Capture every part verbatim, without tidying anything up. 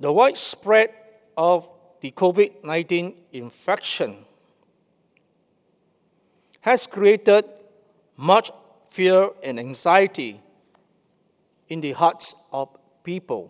The widespread of the covid nineteen infection has created much fear and anxiety in the hearts of people.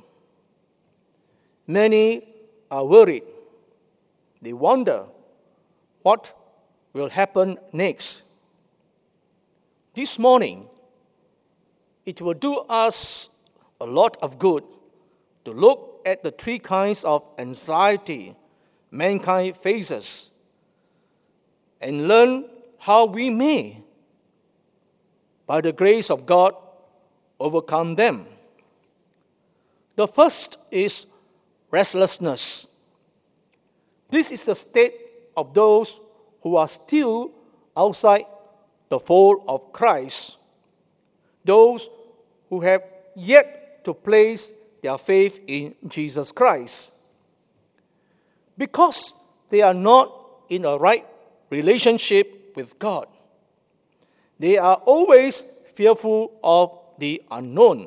Many are worried. They wonder what will happen next. This morning, it will do us a lot of good to look at the three kinds of anxiety mankind faces and learn how we may, by the grace of God, overcome them. The first is restlessness. This is the state of those who are still outside the fold of Christ, those who have yet to place their faith in Jesus Christ. Because they are not in a right relationship with God, they are always fearful of the unknown.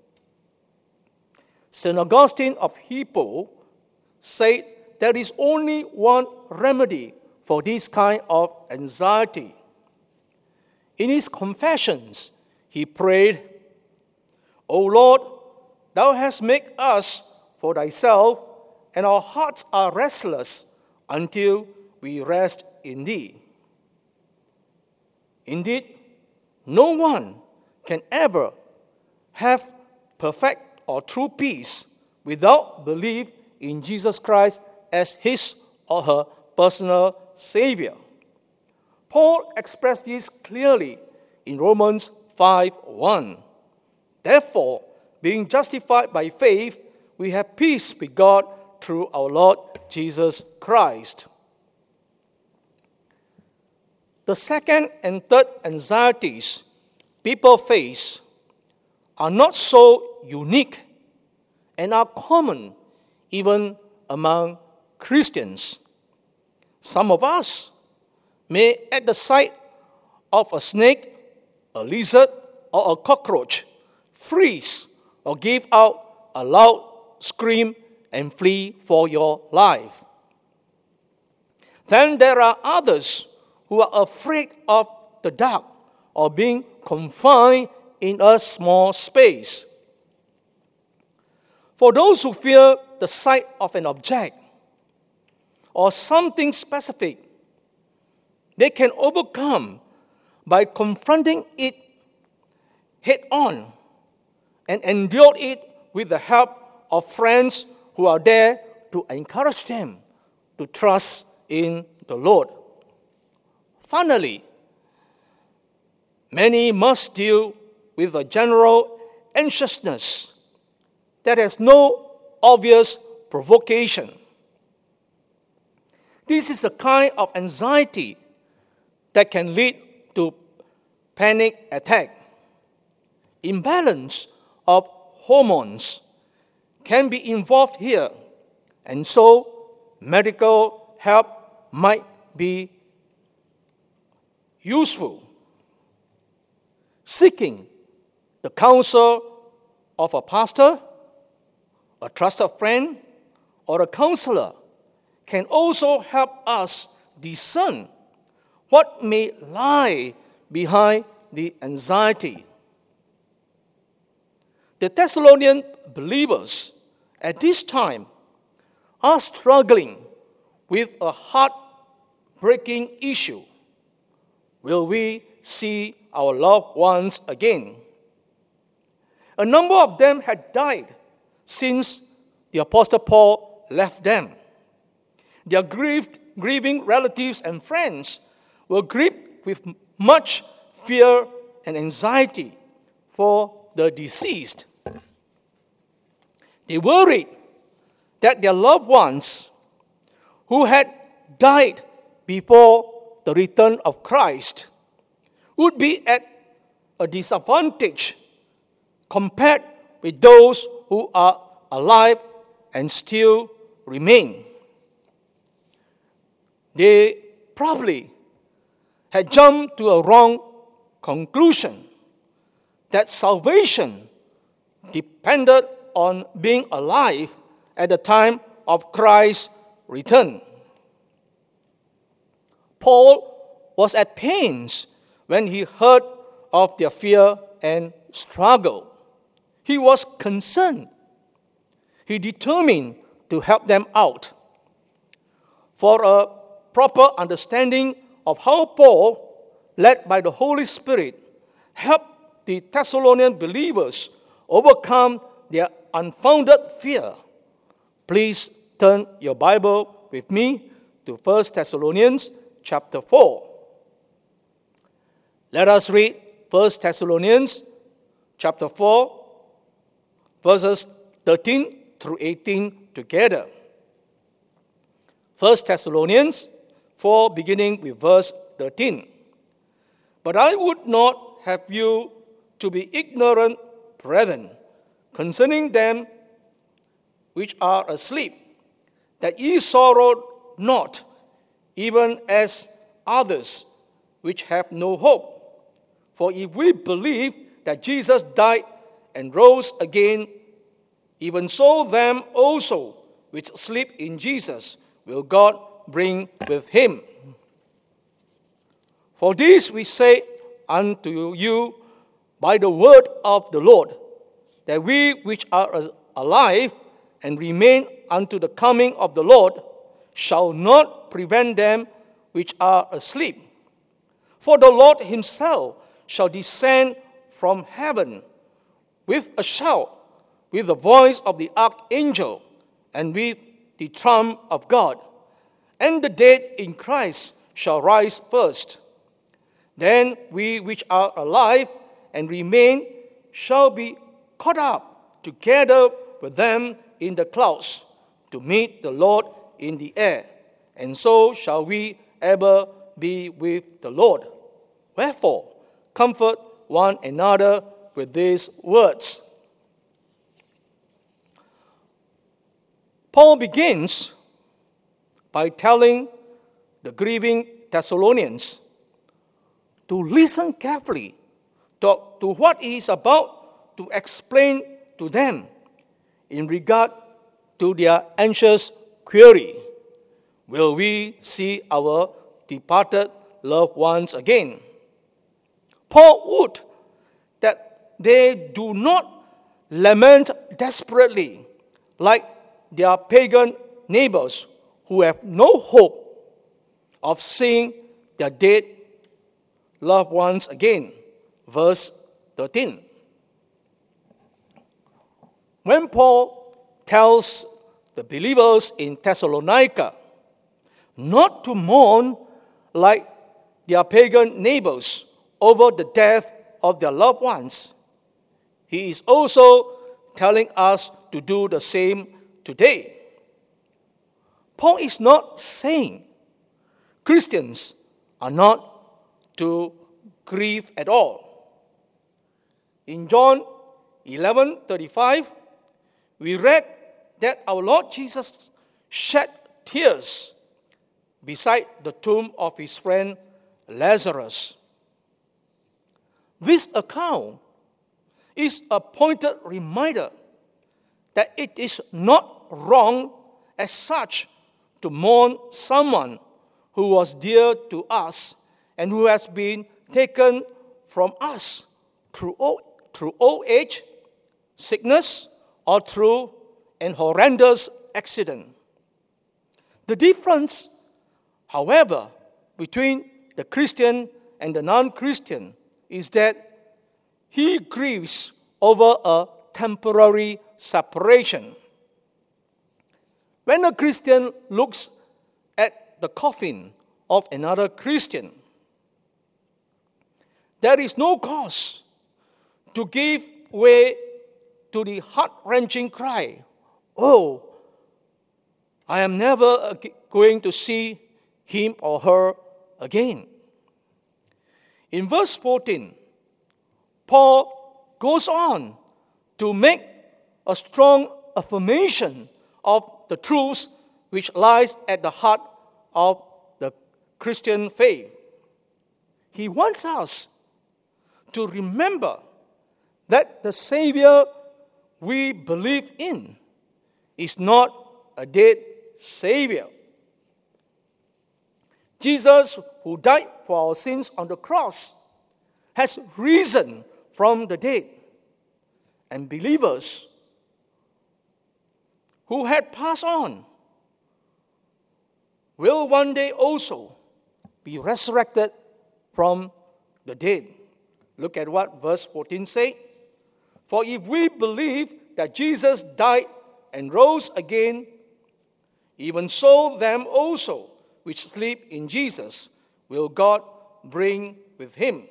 Saint Augustine of Hippo said there is only one remedy for this kind of anxiety. In his confessions, he prayed, O Lord, thou hast made us for thyself, and our hearts are restless until we rest in thee. Indeed, no one can ever have perfect or true peace without belief in Jesus Christ as his or her personal Savior. Paul expressed this clearly in Romans five one. Therefore, being justified by faith, we have peace with God through our Lord Jesus Christ. The second and third anxieties people face are not so unique and are common even among Christians. Some of us may, at the sight of a snake, a lizard, or a cockroach, freeze or give out a loud scream and flee for your life. Then there are others who are afraid of the dark or being confined in a small space. For those who fear the sight of an object or something specific, they can overcome by confronting it head on and endure it with the help of friends who are there to encourage them to trust in the Lord. Finally, many must deal with a general anxiousness that has no obvious provocation. This is the kind of anxiety that can lead to panic attack. Imbalance of hormones can be involved here, and so medical help might be useful. Seeking the counsel of a pastor, a trusted friend, or a counselor can also help us discern what may lie behind the anxiety. The Thessalonian believers at this time are struggling with a heart-breaking issue. Will we see our loved ones again? A number of them had died since the Apostle Paul left them. Their grieved, grieving relatives and friends were gripped with much fear and anxiety for the deceased. They worried that their loved ones who had died before the return of Christ would be at a disadvantage compared with those who are alive and still remain. They probably had jumped to a wrong conclusion that salvation depended on being alive at the time of Christ's return. Paul was at pains when he heard of their fear and struggle. He was concerned. He determined to help them out. For a proper understanding of how Paul, led by the Holy Spirit, helped the Thessalonian believers overcome their unfounded fear, please turn your Bible with me to First Thessalonians chapter four. Let us read First Thessalonians chapter four, verses thirteen through eighteen together. First Thessalonians four, beginning with verse thirteen. But I would not have you to be ignorant, brethren, concerning them which are asleep, that ye sorrow not, even as others which have no hope. For if we believe that Jesus died and rose again, even so them also which sleep in Jesus will God bring with him. For this we say unto you by the word of the Lord, that we which are alive and remain unto the coming of the Lord shall not prevent them which are asleep. For the Lord himself shall descend from heaven with a shout, with the voice of the archangel, and with the trump of God. And the dead in Christ shall rise first. Then we which are alive and remain shall be caught up together with them in the clouds to meet the Lord in the air. And so shall we ever be with the Lord. Wherefore, comfort one another with these words. Paul begins by telling the grieving Thessalonians to listen carefully to, to what he is about to explain to them in regard to their anxious query. Will we see our departed loved ones again? Paul would that they do not lament desperately like their pagan neighbors who have no hope of seeing their dead loved ones again. Verse thirteen. When Paul tells the believers in Thessalonica not to mourn like their pagan neighbors over the death of their loved ones, he is also telling us to do the same today. Paul is not saying Christians are not to grieve at all. In John eleven thirty-five, we read that our Lord Jesus shed tears beside the tomb of his friend Lazarus. This account is a pointed reminder that it is not wrong as such to mourn someone who was dear to us and who has been taken from us through old, through old age, sickness, or through an horrendous accident. The difference, however, between the Christian and the non-Christian is that he grieves over a temporary separation. When a Christian looks at the coffin of another Christian, there is no cause to give way to the heart-wrenching cry, "Oh, I am never going to see him or her again." In verse fourteen, Paul goes on to make a strong affirmation of the truths which lies at the heart of the Christian faith. He wants us to remember that the Savior we believe in is not a dead Savior. Jesus, who died for our sins on the cross, has risen from the dead. And believers who had passed on will one day also be resurrected from the dead. Look at what verse fourteen says. For if we believe that Jesus died and rose again, even so them also which sleep in Jesus will God bring with him.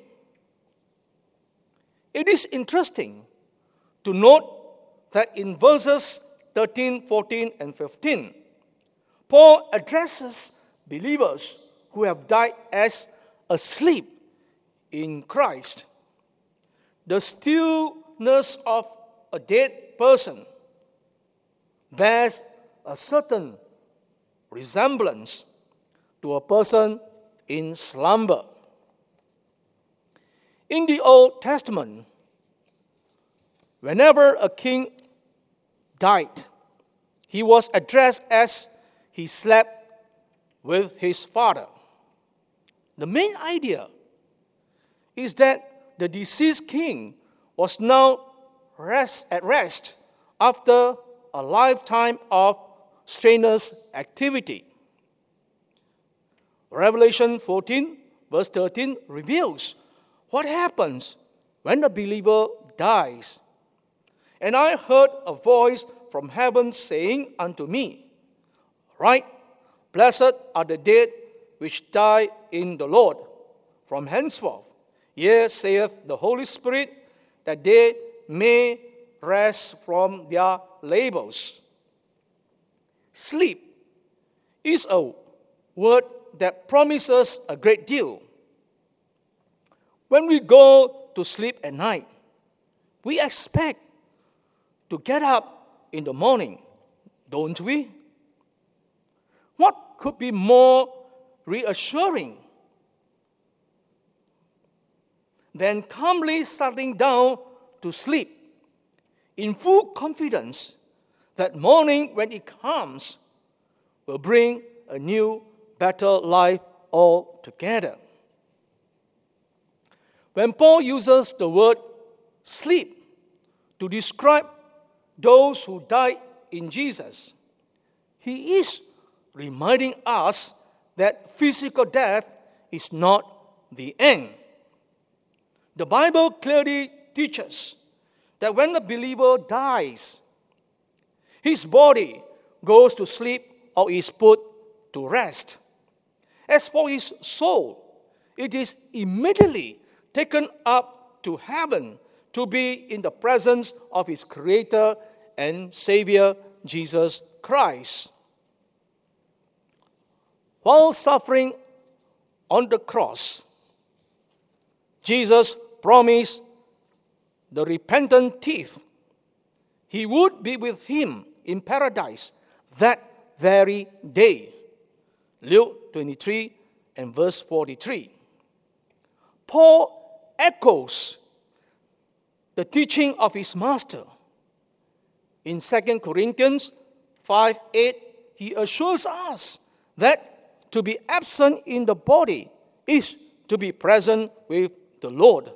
It is interesting to note that in verses thirteen, fourteen, and fifteen, Paul addresses believers who have died as asleep in Christ. The stillness of a dead person bears a certain resemblance to a person in slumber. In the Old Testament, whenever a king died, he was addressed as he slept with his father. The main idea is that the deceased king was now rest, at rest after a lifetime of strenuous activity. Revelation fourteen, verse thirteen reveals what happens when a believer dies. And I heard a voice from heaven saying unto me, Write, blessed are the dead which die in the Lord from henceforth. Yea, saith the Holy Spirit, that they may rest from their labors. Sleep is a word that promises a great deal. When we go to sleep at night, we expect to get up in the morning, don't we? What could be more reassuring than calmly settling down to sleep in full confidence that morning, when it comes, will bring a new, better life altogether? When Paul uses the word sleep to describe those who died in Jesus, he is reminding us that physical death is not the end. The Bible clearly teaches that when a believer dies, his body goes to sleep or is put to rest. As for his soul, it is immediately taken up to heaven to be in the presence of his Creator and Savior, Jesus Christ. While suffering on the cross, Jesus promised the repentant thief he would be with him in paradise that very day. Luke twenty-three and verse forty-three. Paul echoes the teaching of his master. In Second Corinthians five eight, he assures us that to be absent in the body is to be present with the Lord.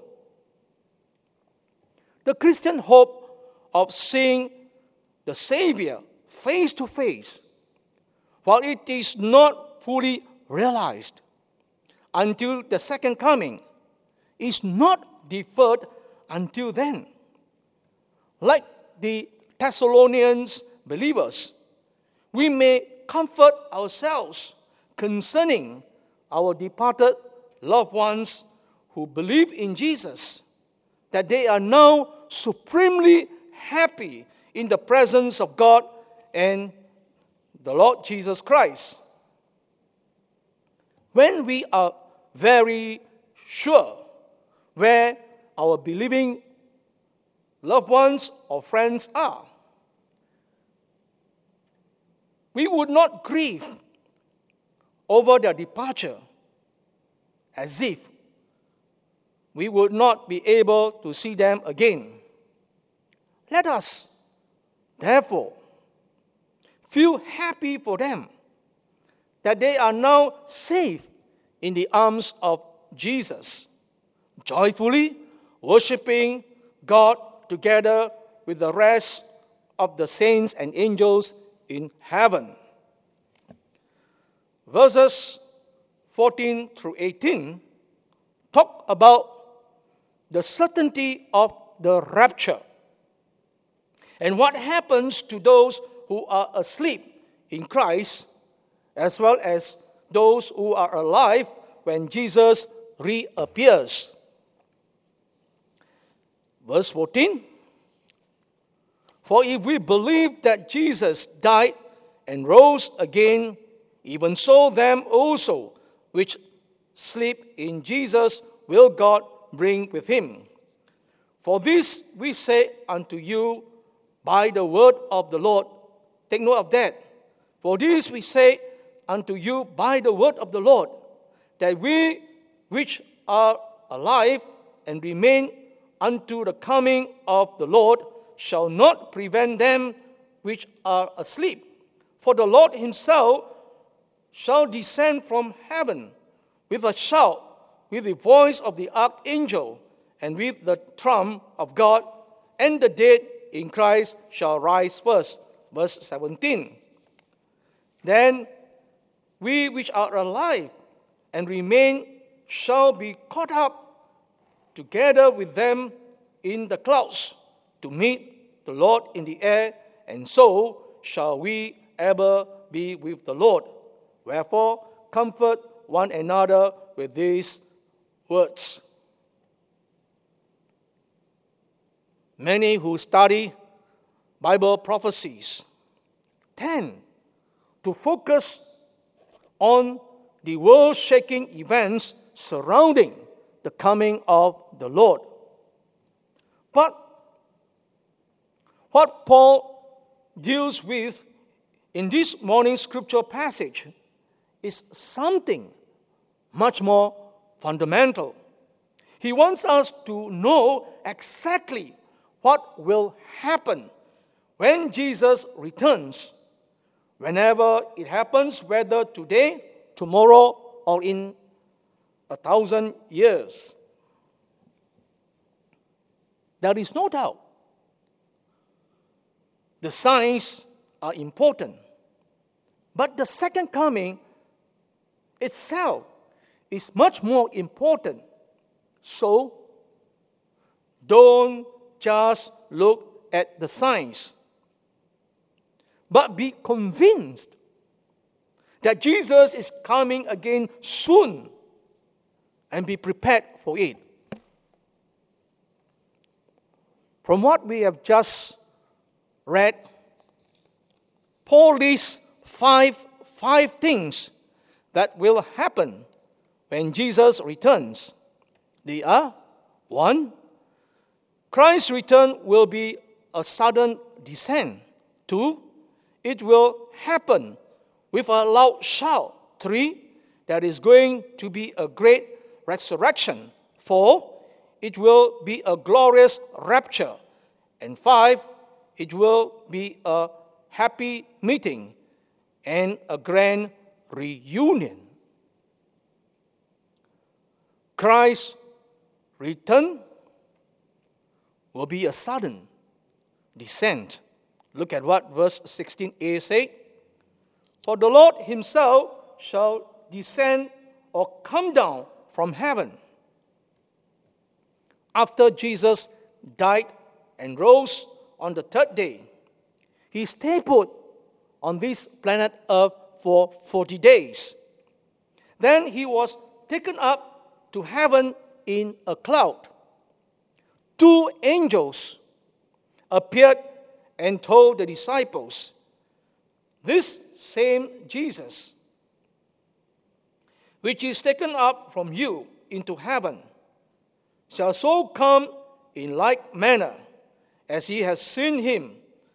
The Christian hope of seeing the Savior face to face, while it is not fully realized until the second coming, is not deferred until then. Like the Thessalonians believers, we may comfort ourselves concerning our departed loved ones who believe in Jesus, that they are now supremely happy in the presence of God and the Lord Jesus Christ. When we are very sure where our believing loved ones or friends are, we would not grieve over their departure as if we would not be able to see them again. Let us, therefore, feel happy for them that they are now safe in the arms of Jesus, joyfully worshiping God together with the rest of the saints and angels in heaven. Verses fourteen through eighteen talk about the certainty of the rapture and what happens to those who are asleep in Christ, as well as those who are alive when Jesus reappears. Verse fourteen, for if we believe that Jesus died and rose again, even so them also which sleep in Jesus will God bring with him. For this we say unto you by the word of the Lord. Take note of that. For this we say unto you by the word of the Lord, that we which are alive and remain unto the coming of the Lord shall not prevent them which are asleep. For the Lord himself shall descend from heaven with a shout, with the voice of the archangel, and with the trump of God, and the dead in Christ shall rise first. Verse seventeen. Then we which are alive and remain shall be caught up together with them in the clouds to meet the Lord in the air, and so shall we ever be with the Lord. Wherefore, comfort one another with these words. Many who study Bible prophecies tend to focus on the world-shaking events surrounding the coming of the Lord. But what Paul deals with in this morning's scripture passage is something much more fundamental. He wants us to know exactly what will happen when Jesus returns, whenever it happens, whether today, tomorrow, or in a thousand years. There is no doubt the signs are important, but the second coming itself is much more important. So, don't just look at the signs, but be convinced that Jesus is coming again soon, and be prepared for it. From what we have just read, Paul lists five, five things that will happen when Jesus returns. They are: one, Christ's return will be a sudden descent. Two, it will happen with a loud shout. Three, there is going to be a great resurrection. Four, it will be a glorious rapture. And five, it will be a happy meeting and a grand reunion. Christ's return will be a sudden descent. Look at what verse sixteen a says. For the Lord himself shall descend or come down from heaven. After Jesus died and rose on the third day, he stayed put on this planet Earth for forty days. Then he was taken up to heaven in a cloud. Two angels appeared and told the disciples, this same Jesus, which is taken up from you into heaven, shall so come in like manner as ye have seen him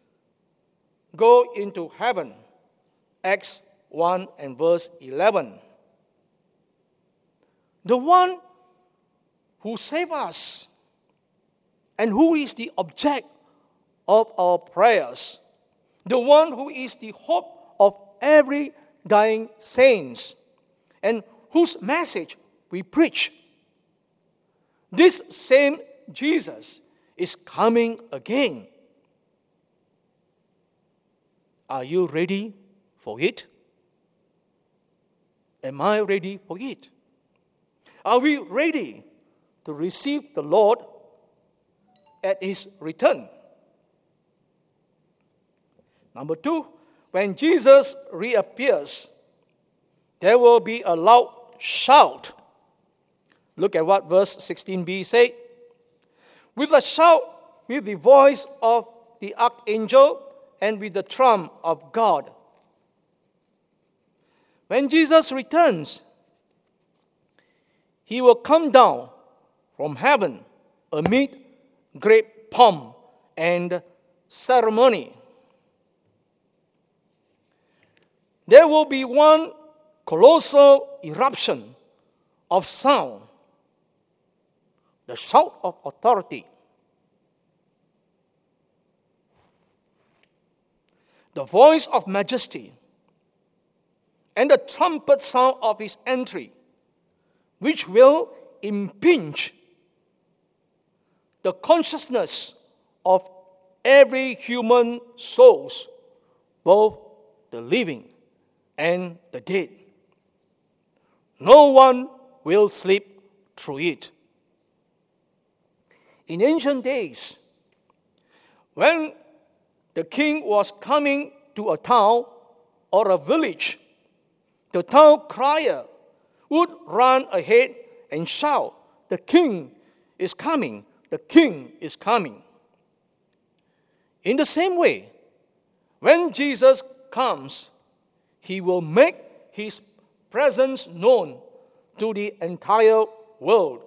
go into heaven. Acts one and verse eleven. The one who saved us and who is the object of our prayers, the one who is the hope of every dying saint, and whose message we preach. This same Jesus is coming again. Are you ready for it? Am I ready for it? Are we ready to receive the Lord at His return? Number two, when Jesus reappears, there will be a loud shout. Look at what verse sixteen b says. With a shout, with the voice of the archangel, and with the trump of God. When Jesus returns, He will come down from heaven amid great pomp and ceremony. There will be one colossal eruption of sound, the shout of authority. The voice of majesty, and the trumpet sound of His entry, which will impinge the consciousness of every human soul, both the living and the dead. No one will sleep through it. In ancient days, when the king was coming to a town or a village, the town crier would run ahead and shout, "The king is coming, the king is coming." In the same way, when Jesus comes, He will make His presence known to the entire world.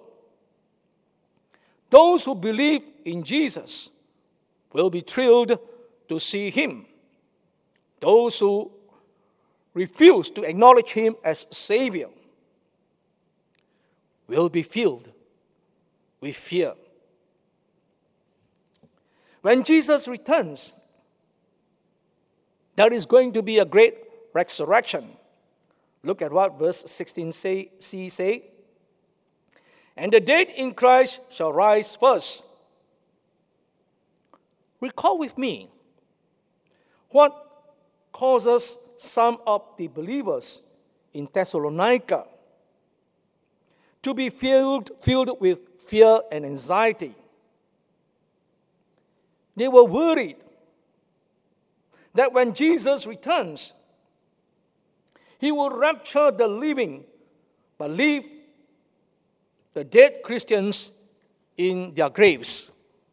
Those who believe in Jesus will be thrilled to see Him. Those who refuse to acknowledge Him as Savior will be filled with fear. When Jesus returns, there is going to be a great resurrection. Look at what verse sixteen c say. And the dead in Christ shall rise first. Recall with me what causes some of the believers in Thessalonica to be filled, filled with fear and anxiety. They were worried that when Jesus returns, He will rapture the living but leave the dead Christians in their graves.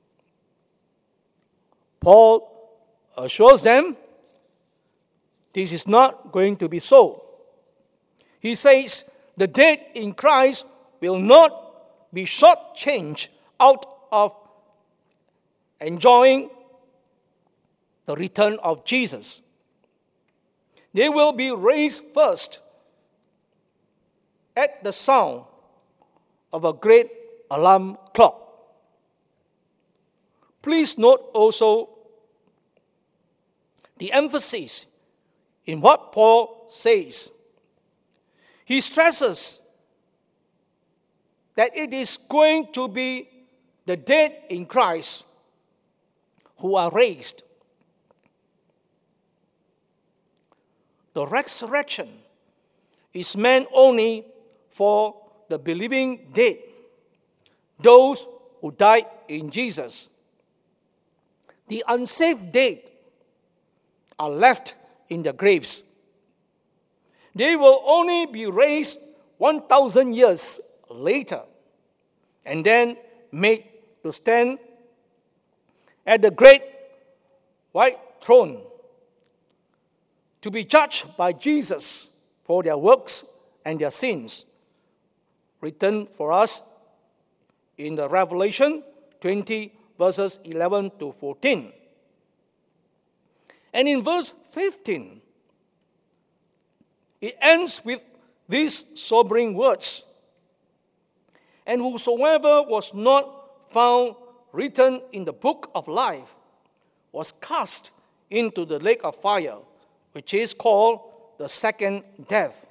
Paul assures them this is not going to be so. He says the dead in Christ will not be shortchanged out of enjoying the return of Jesus. They will be raised first at the sound of a great alarm clock. Please note also the emphasis in what Paul says. He stresses that it is going to be the dead in Christ who are raised. The resurrection is meant only for the believing dead, those who died in Jesus. The unsaved dead are left in their graves. They will only be raised one thousand years later and then made to stand at the great white throne to be judged by Jesus for their works and their sins, written for us in the Revelation twenty, verses eleven to fourteen. And in verse fifteen, it ends with these sobering words: "And whosoever was not found written in the book of life was cast into the lake of fire, which is called the second death.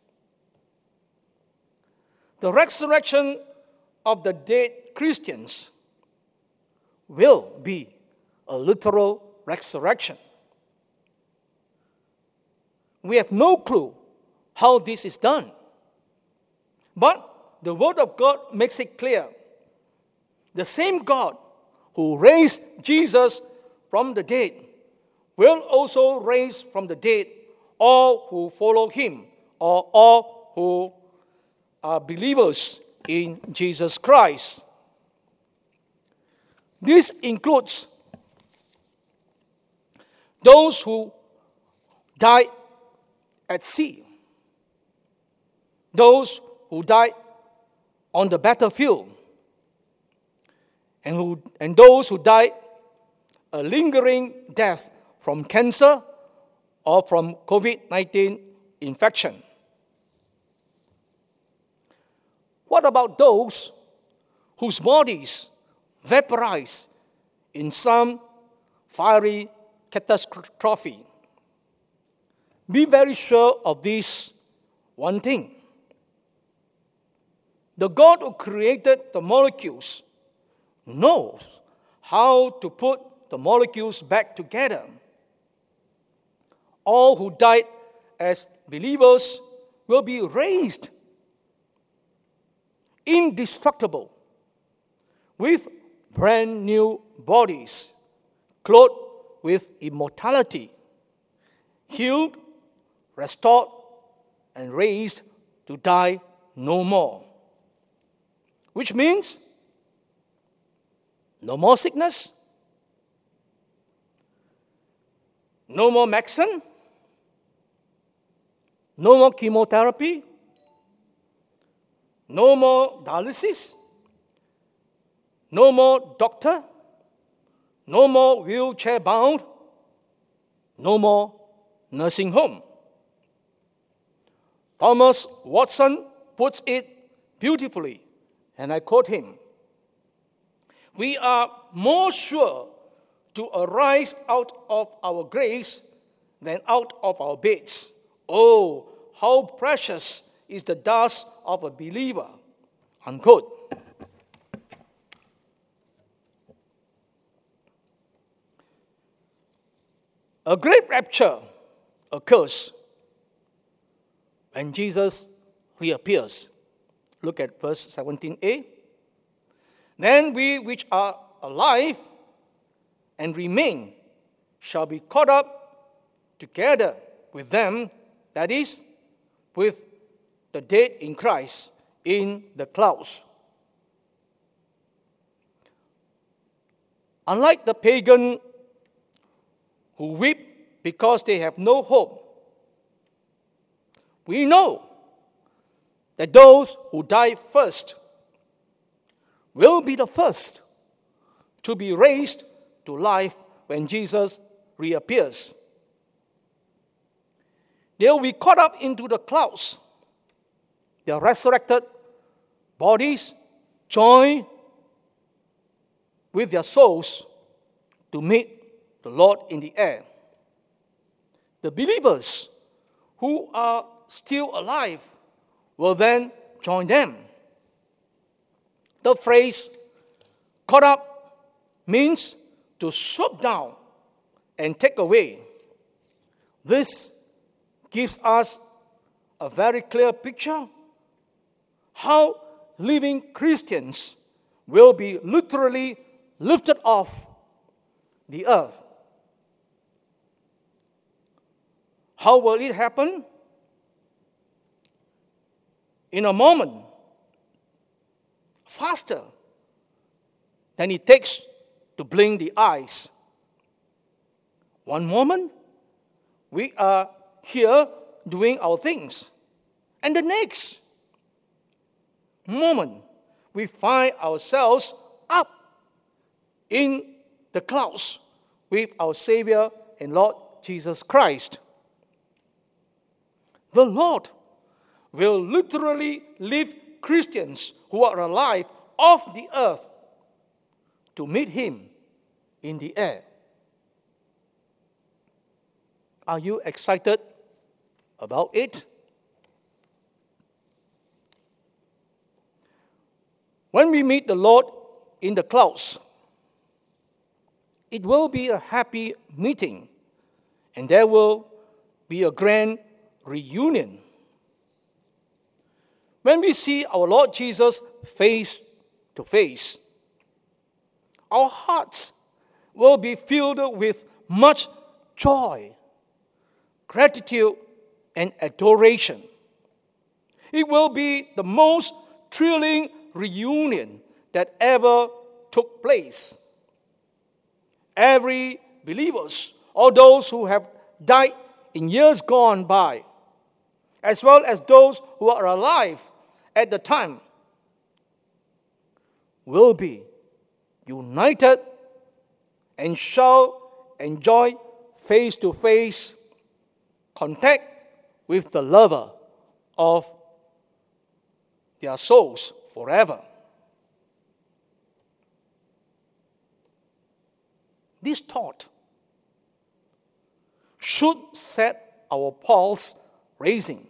The resurrection of the dead Christians will be a literal resurrection. We have no clue how this is done. But the Word of God makes it clear. The same God who raised Jesus from the dead will also raise from the dead all who follow him, or all who are believers in Jesus Christ. This includes those who died at sea, those who died on the battlefield, and who and those who died a lingering death from cancer or from covid nineteen infection. What about those whose bodies vaporize in some fiery catastrophe? Be very sure of this one thing. The God who created the molecules knows how to put the molecules back together. All who died as believers will be raised indestructible with brand new bodies, clothed with immortality, healed, restored, and raised to die no more. Which means no more sickness, no more medicine, no more chemotherapy, no more dialysis, no more doctor, no more wheelchair bound, no more nursing home. Thomas Watson puts it beautifully, and I quote him: "We are more sure to arise out of our graves than out of our beds. Oh, how precious is the dust of a believer." Unquote. A great rapture occurs when Jesus reappears. Look at verse seventeen a. "Then we which are alive and remain shall be caught up together with them," that is, with the dead in Christ, "in the clouds." Unlike the pagan who weep because they have no hope, we know that those who die first will be the first to be raised to life when Jesus reappears. They'll be caught up into the clouds. Their resurrected bodies join with their souls to meet the Lord in the air. The believers who are still alive will then join them. The phrase "caught up" means to swoop down and take away. This gives us a very clear picture how living Christians will be literally lifted off the earth. How will it happen? In a moment, faster than it takes to blink the eyes. One moment, we are here doing our things, and the next moment, we find ourselves up in the clouds with our Savior and Lord Jesus Christ. The Lord will literally lift Christians who are alive off the earth to meet Him in the air. Are you excited about it? When we meet the Lord in the clouds, it will be a happy meeting, and there will be a grand reunion. When we see our Lord Jesus face to face, our hearts will be filled with much joy, gratitude, and adoration. It will be the most thrilling reunion that ever took place. Every believers, or those who have died in years gone by, as well as those who are alive at the time, will be united and shall enjoy face-to-face contact with the lover of their souls forever. This thought should set our pulse racing.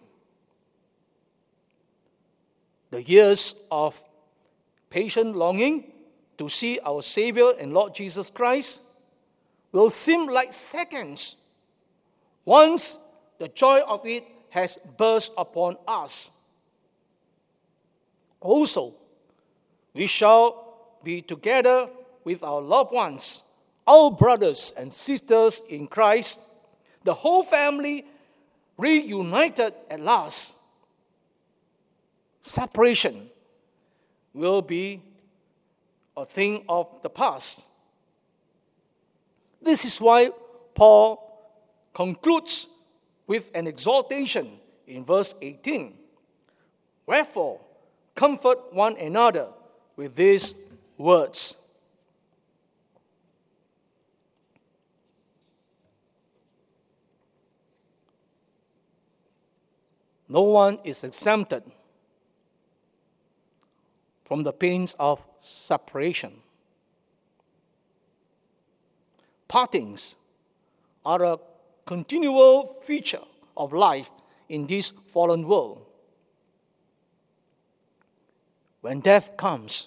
The years of patient longing to see our Savior and Lord Jesus Christ will seem like seconds once the joy of it has burst upon us. Also, we shall be together with our loved ones, our brothers and sisters in Christ, the whole family reunited at last. Separation will be a thing of the past. This is why Paul concludes with an exhortation in verse eighteen. Wherefore, comfort one another with these words. No one is exempted from the pains of separation. Partings are a continual feature of life in this fallen world. When death comes,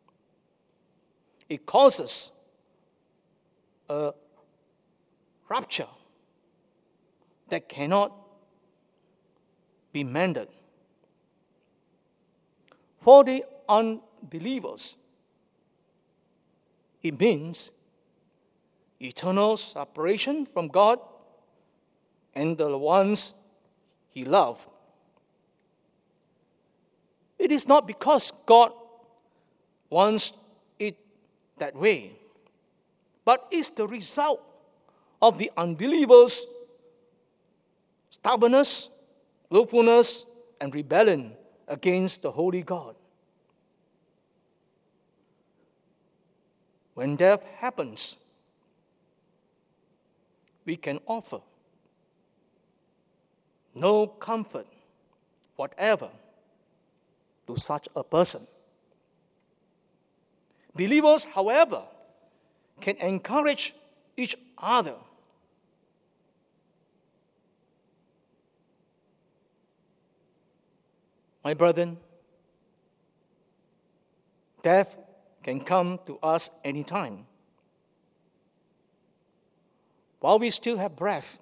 it causes a rupture that cannot be mended. For the unbelievers, it means eternal separation from God and the ones He loved. It is not because God wants it that way, but it's the result of the unbelievers' stubbornness, willfulness, and rebellion against the holy God. When death happens, we can offer no comfort whatever to such a person. Believers, however, can encourage each other. My brethren, death can come to us anytime. While we still have breath,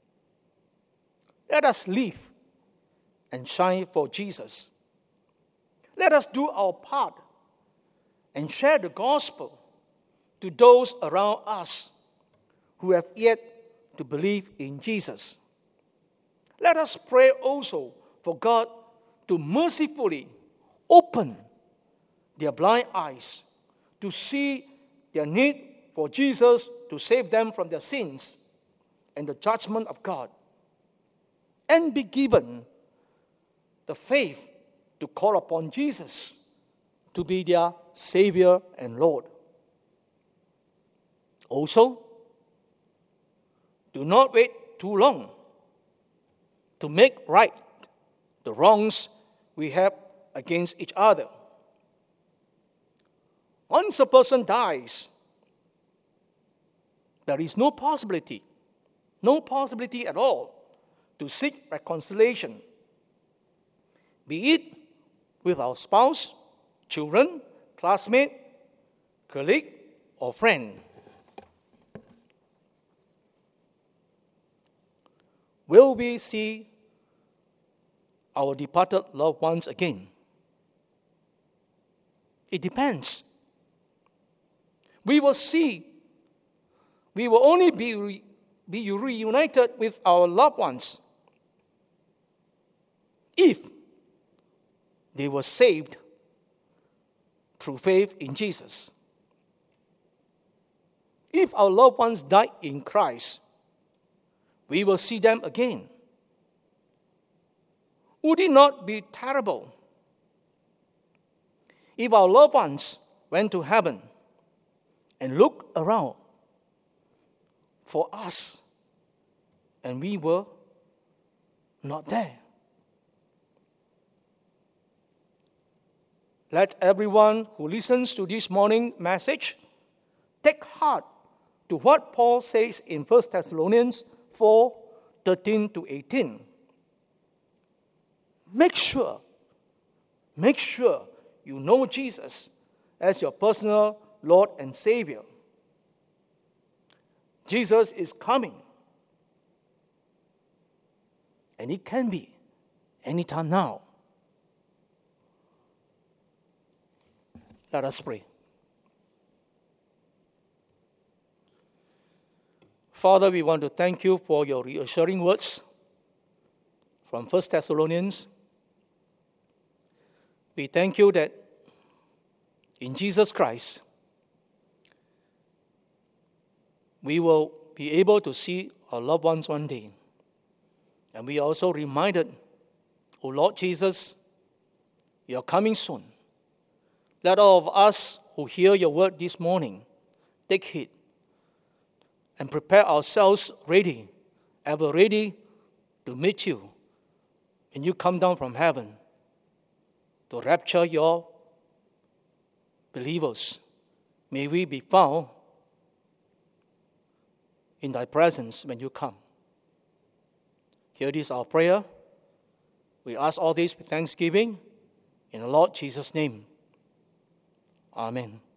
let us live and shine for Jesus. Let us do our part and share the gospel to those around us who have yet to believe in Jesus. Let us pray also for God to mercifully open their blind eyes to see their need for Jesus to save them from their sins and the judgment of God, and be given the faith to call upon Jesus to be their Savior and Lord. Also, do not wait too long to make right the wrongs we have against each other. Once a person dies, there is no possibility no possibility at all to seek reconciliation, be it with our spouse, children, classmate, colleague, or friend. Will we see our departed loved ones again? It depends. We will see, we will only be, re, be reunited with our loved ones if they were saved through faith in Jesus. If our loved ones died in Christ, we will see them again. Would it not be terrible if our loved ones went to heaven and looked around for us and we were not there? Let everyone who listens to this morning message take heart to what Paul says in First Thessalonians four, thirteen to eighteen. Make sure, make sure you know Jesus as your personal Lord and Savior. Jesus is coming. And it can be anytime now. Let us pray. Father, we want to thank you for your reassuring words from First Thessalonians. We thank you that in Jesus Christ, we will be able to see our loved ones one day. And we are also reminded, O Lord Jesus, you are coming soon. Let all of us who hear your word this morning take heed and prepare ourselves ready, ever ready to meet you when you come down from heaven to rapture your believers. May we be found in thy presence when you come. Here is our prayer. We ask all this with thanksgiving in the Lord Jesus' name. Amen.